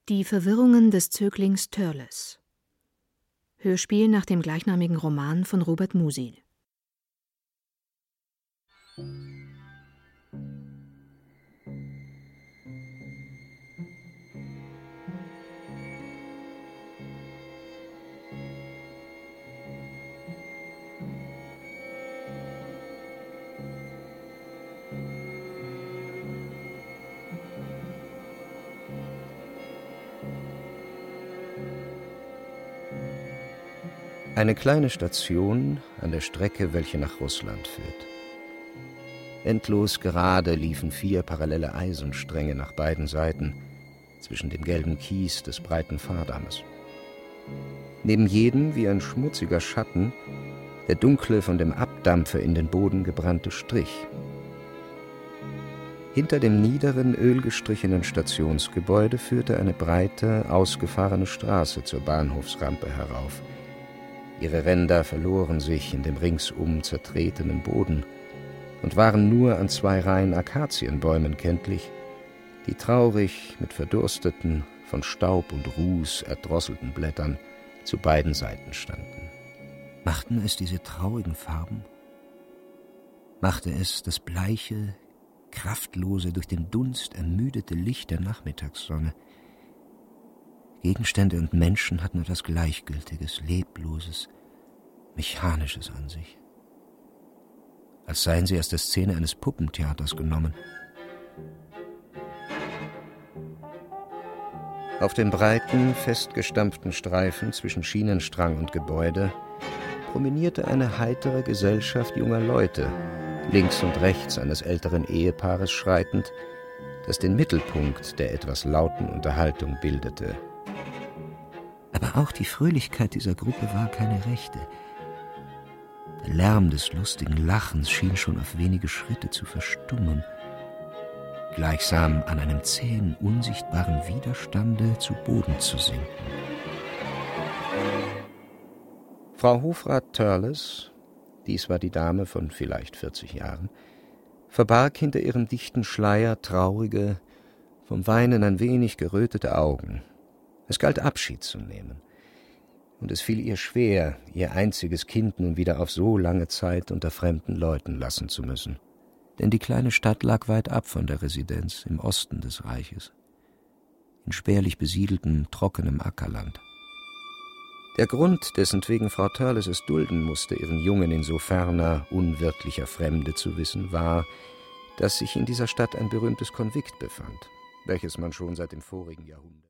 Die Verwirrungen des Zöglings Törles. Hörspiel nach dem gleichnamigen Roman von Robert Musil. Eine kleine Station an der Strecke, welche nach Russland führt. Endlos gerade liefen 4 parallele Eisenstränge nach beiden Seiten zwischen dem gelben Kies des breiten Fahrdammes. Neben jedem, wie ein schmutziger Schatten, der dunkle, von dem Abdampfer in den Boden gebrannte Strich. Hinter dem niederen, ölgestrichenen Stationsgebäude führte eine breite, ausgefahrene Straße zur Bahnhofsrampe herauf. Ihre Ränder verloren sich in dem ringsum zertretenen Boden und waren nur an 2 Reihen Akazienbäumen kenntlich, die traurig mit verdursteten, von Staub und Ruß erdrosselten Blättern zu beiden Seiten standen. Machten es diese traurigen Farben? Machte es das bleiche, kraftlose, durch den Dunst ermüdete Licht der Nachmittagssonne? Gegenstände und Menschen hatten etwas Gleichgültiges, Lebloses, Mechanisches an sich. Als seien sie aus der Szene eines Puppentheaters genommen. Auf dem breiten, festgestampften Streifen zwischen Schienenstrang und Gebäude promenierte eine heitere Gesellschaft junger Leute, links und rechts eines älteren Ehepaares schreitend, das den Mittelpunkt der etwas lauten Unterhaltung bildete. Aber auch die Fröhlichkeit dieser Gruppe war keine rechte. Der Lärm des lustigen Lachens schien schon auf wenige Schritte zu verstummen, gleichsam an einem zähen, unsichtbaren Widerstande zu Boden zu sinken. Frau Hofrat Törles, dies war die Dame von vielleicht 40 Jahren, verbarg hinter ihrem dichten Schleier traurige, vom Weinen ein wenig gerötete Augen. Es galt Abschied zu nehmen, und es fiel ihr schwer, ihr einziges Kind nun wieder auf so lange Zeit unter fremden Leuten lassen zu müssen. Denn die kleine Stadt lag weit ab von der Residenz im Osten des Reiches, in spärlich besiedeltem, trockenem Ackerland. Der Grund, dessentwegen Frau Törles es dulden musste, ihren Jungen in so ferner, unwirtlicher Fremde zu wissen, war, dass sich in dieser Stadt ein berühmtes Konvikt befand, welches man schon seit dem vorigen Jahrhundert